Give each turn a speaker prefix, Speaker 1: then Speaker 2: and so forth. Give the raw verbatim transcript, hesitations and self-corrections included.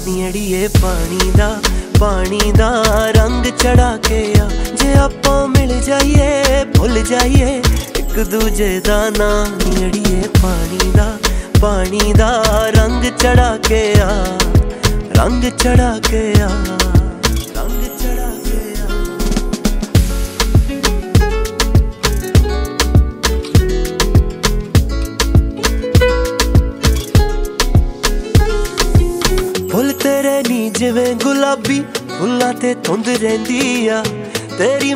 Speaker 1: नीड़िए पानी दा पानी दा रंग चढ़ा के आ जे आपां मिल जाइए भुल जाइए एक दूजे दा ना नीड़िए पानी दा पानी दा रंग चढ़ा के आ रंग चढ़ा के आ रंग चढ़ा के आ। फुल तेरे नी जिवें गुलाबी फुल्लां ते धुंद रहिंदी आ तेरी